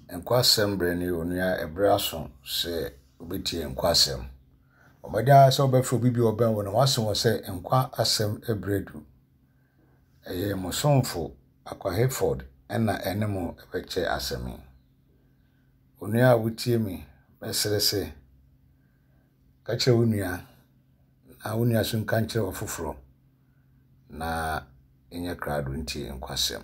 Enkwasem brani onua ebraso se obetie enkwasem. Omadia se obefro bibi oben wona wase wo se enkwa asem ebredu. Eye musonfo akwa Hayford na enemo ebeche asemi. Onua wutie mi mesere se kache onua na onua so nkanche ofoforo na enye krado ntie enkwasem.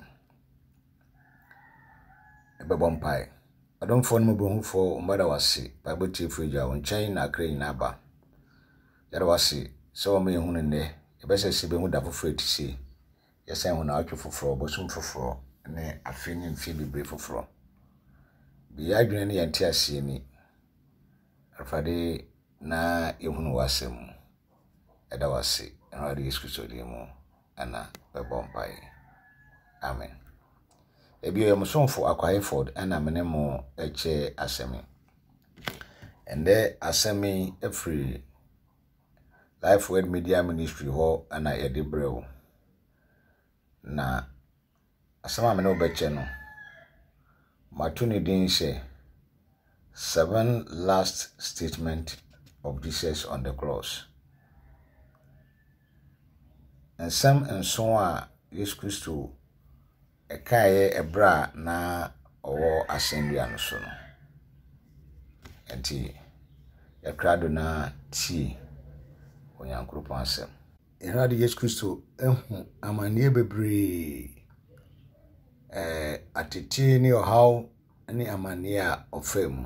Ebebompai Adom phone mo bohu fo mbada wase Bible tea frija won chen na kra nyina ba yara wase so me hunu ne ebese se be hu da foforo etisi yesen hu na atwe foforo bosum foforo ne afeni mfi bibre foforo bi ya dwene ne yente ase ni afade na ehunu wasem eda wase na Yesu Kristo dimo ana bebompai amen. Ebi yomsonfo akwa Hayford ana menemo eche asemi. Ende asemi every Life Word Media Ministry ho ana yede brew. Na asema mene obeche no. Matuni din se 7 last statement of Jesus on the cross. Ensem enso a Yesu Kristo ekaye ebra na owo asendua no so no. Enti yakrado na ti onyankropon asem. Ehade Yesu Kristo ehu amanie bebre atete ni ohaw ni amanie a ofam.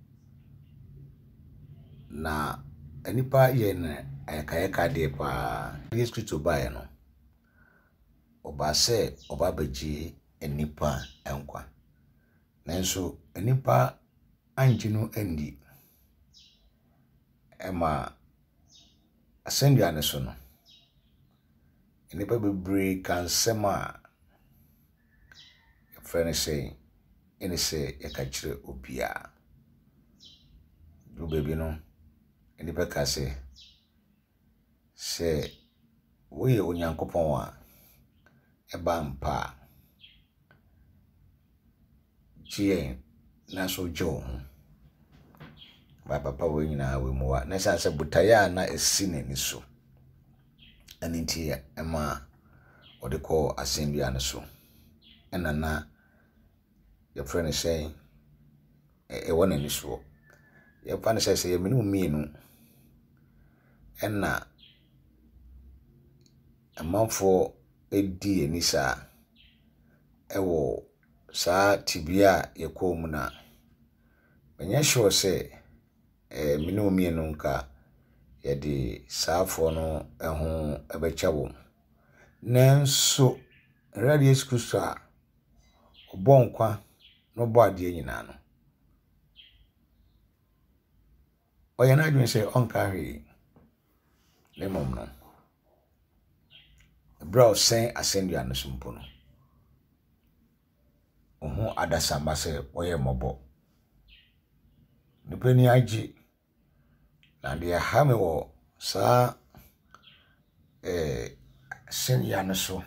Na anipa ye na ayakayaka de pa Yesu Kristo bae no. Oba se oba baji enipa enkwa. Nanso enipa anjinu endi. Ema asendua ne so no. Enipa bebre kan sema friend say ene se yakachire obia. Do baby no enipa ka se we onyankopon a eba mpa chie na so jo ba papa we nyina we muwa na se butaya na esine ni so aninti ema odeko asendua ne so enana your friend is saying e wona ni so your friend say ye menu mienu enna amanfo edi enisa ewo sa tibia yekom na menye sure say menu mienu nka yedi saafo no eho ebechawo nanso Radio Yesu Kristo a obonkwa no bo ade nyina no oyana adwen say onka hwe lemom no bro sen asendua no sumpo no ohu adasamba se oye mobo nipeni agi na de ha me wo sa sendua no so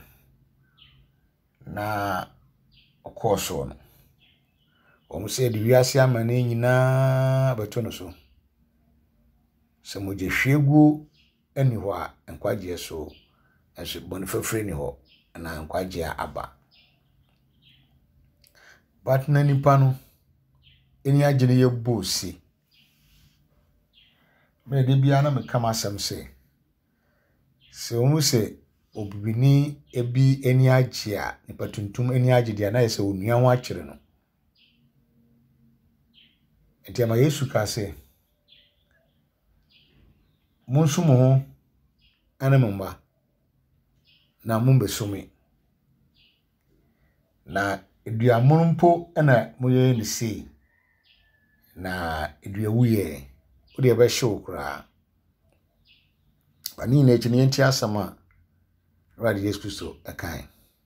na okoso no omu se di wiase amane nyina beto no so se moje hwegu ani ho a nkwaje so enso bonifafre ni ho na nkwaje aba but na nipa no eni agene ye bosi me de bia na me kama asem se omu se obibini ebi eni age a nipa tuntum eni age dia na yese onua ho akire no enti ama Yesu ka se monsumo ho anemomba na mumbesumi na eduamurumpo na moye ni sei na eduawuye odi ebe hyew kura bani na ekini enti asama Radio Yesu Kristo akan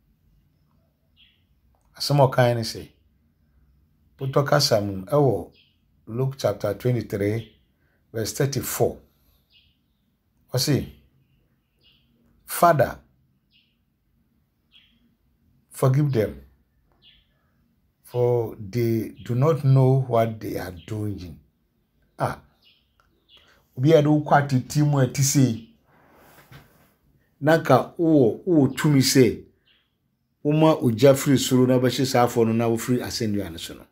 asama kan ni sei putoka samu ewo Luke chapter 23 verse 34 wasi Father, forgive them, for they do not know what they are doing. Obi ado kwati timu etisi naka o tumi se uma oja free suru na bashi safo no na wo free asendua ne so no.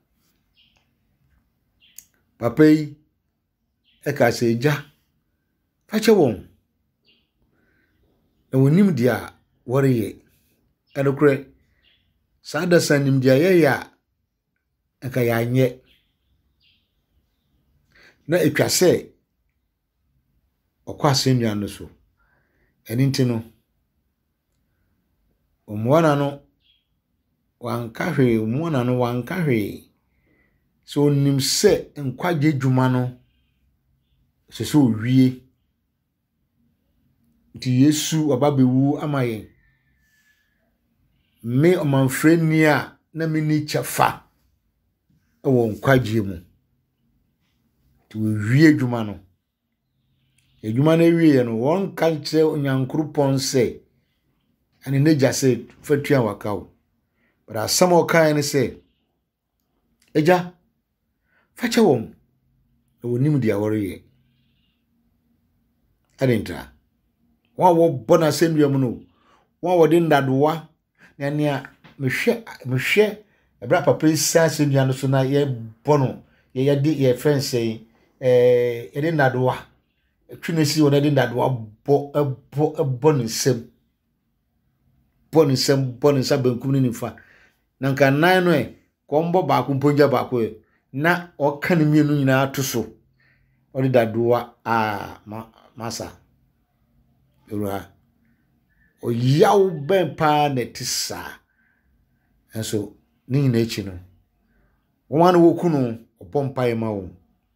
Papa yi eka se eja fache won e wonim dia woreye edokre sada sanim dia ya eka ya nye na etwa se okwa asendua no so eninti no omwana no wankahwe so nim se nkwaje dwuma no se owie ti Yesu ababewu amaye me omanfreni a na mini chafa ewo nkwaje mu ti wie dwuma no edwuma na wie no won kan kire onyankropon se ani neja se fatua wakawo but asamo kan ne se eja fache won wonim dia woreye adenta won wo bona sendua mu no won wo de ndadowa na nea mehwe ebra papa sia sendua no so na ye bono ye de ye fence ye de ndadowa twinesi won de ndadowa bonisem bonisa bankum ni nifa nanka nan no kombo ba ku mponja ba ku na oka ne mienu nyina to so odi dadoa masa ura o yaw ben pa ne tisa enso ni nyina echi no won wo kunu opompa ye ma wo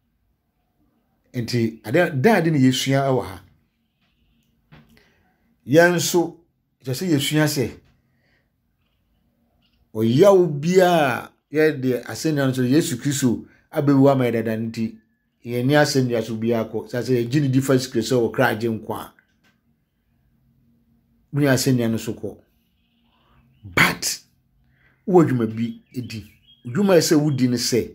enti ade ne yesua awa ha yanso jase yesua se o yaw bia ye de asenya so Yesu Kristo abewu amedada nti ye ni asenya so bia ko sase gini difference Kristo o kraje nkwa muni asenya no so ko but wo dwuma bi edi dwuma se wudi ne se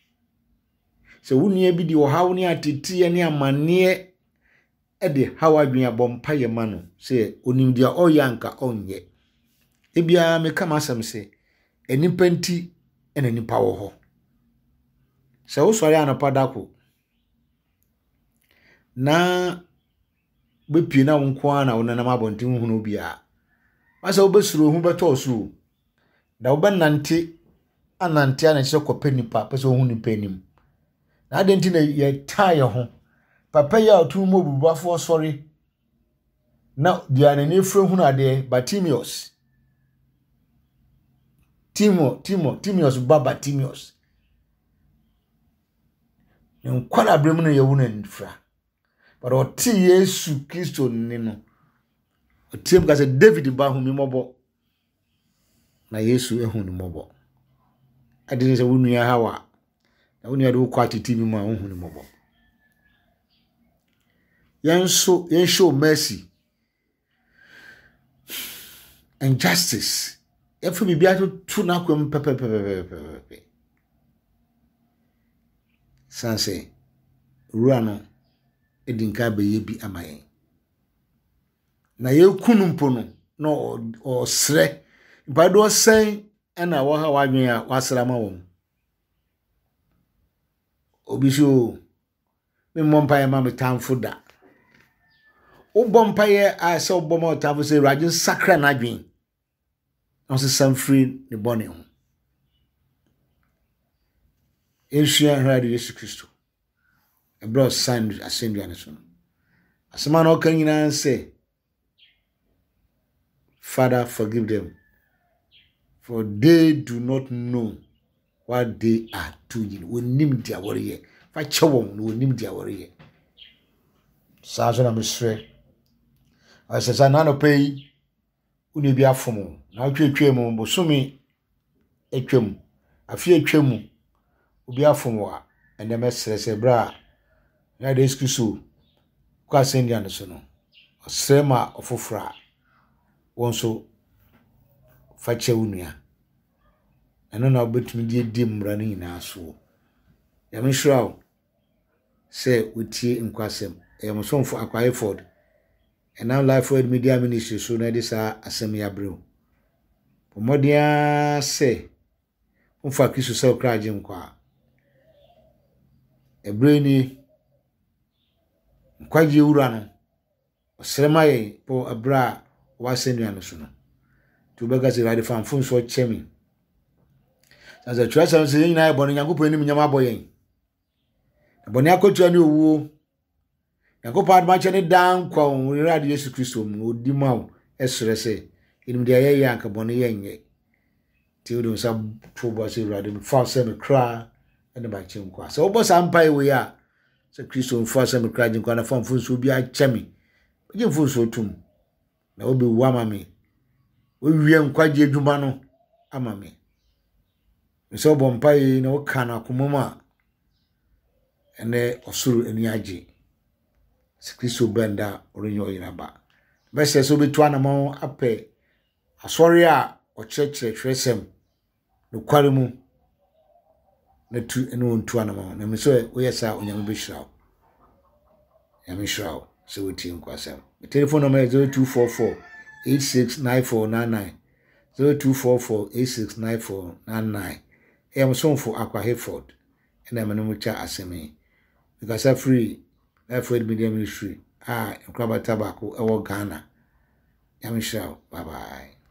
woni bi di o hawo ni atiti ni amane e de hawa dwen abompa ye ma no se onim dia oyanka onye ebia me kama asem se enipa nti ena nipa wo ho se wo sori anopada ko na bepie na wonko ana wonana mabonten hunu bia masa obesuro hu beto so da obanante anante ana se kopa nipa pese hu nipa nim na adenti na ye taye ho papa ya otu mo bubafo sori na dia na ne fre hunu ade Bartimaeus Timaeus baba Timaeus nkwala bremu na yewu na nfra but oti Yesu Kristo ni no oti em ka se David ba hu mi mobo na Yesu ehun ni mobo adini se wonu ya hawa na wonu ya do kwa titi mi ma ehun ni mobo yan show mercy and justice efu bibia to na kwem pepe sanse ruano edinka be bi amaye na yekunu mpo no o sre bado sen na wo ha wadwen a wasra ma wo obisho me mompa ma me tamfo da o bompa ye a se oboma tamfo se rajin sakra na dwen on se sanfri ne bone ho ensua hra Yesu Kristo ebro sand asendua ne so asema no kan nyina say Father, forgive them, for they do not know what they are doing. We nim dia worry. Fa chewon we nim dia worry. Sazo na misre. Asesa na no pay uni bi afomo. Na twetwe mu bosumi etwem. Afi etwem obi afomo a ene mesrese bra. Na de excuse kwa sendia no so no. Osema ofofra wonso fache unua ɛno na obetumi di mmara no nyinaa so ya me shraw say utie nkwasem somfo Akwa Ford and Life Word Media Ministry so na this asem ya brew pomodia say umfa Kristo se okraje nkwa ebreni nkwaje wura no osremaye po abra wasenu ano so no to bega se rade famfo so chemi sasa twasa se nyina e bono Nyankopon ni nyama boyen boni akotua ni owu Nyankopon admache ne dan kwa onrade Yesu Kristo mu odi mawo esre se enim de aye anka boni yenye ti odun sa to bo se rade fa se me kra ene ba che nkwa so obo sa mpa ewe ya se Kristo fa se me kra je nkwa na famfo so bi a chemi je mfo so tum na obi wa mame o wie nkwa je adwuma no amame so bo mpa yi na o kana komoma ene osuru eni age Kristo benda orinyo yiraba bese so betu anamo ape asori a o chechre hwesem no kware mu na tu eno ntu anamo na me so oyesa onyame be hirawo yame hirawo so wetin kwasem the telephone number is 0244 869499 0244 869499 somfo Akwa Ford ena me no mu cha asemi because I free Life Word Media Ministry nkraba tabako ewo Ghana yame hirawo bye bye.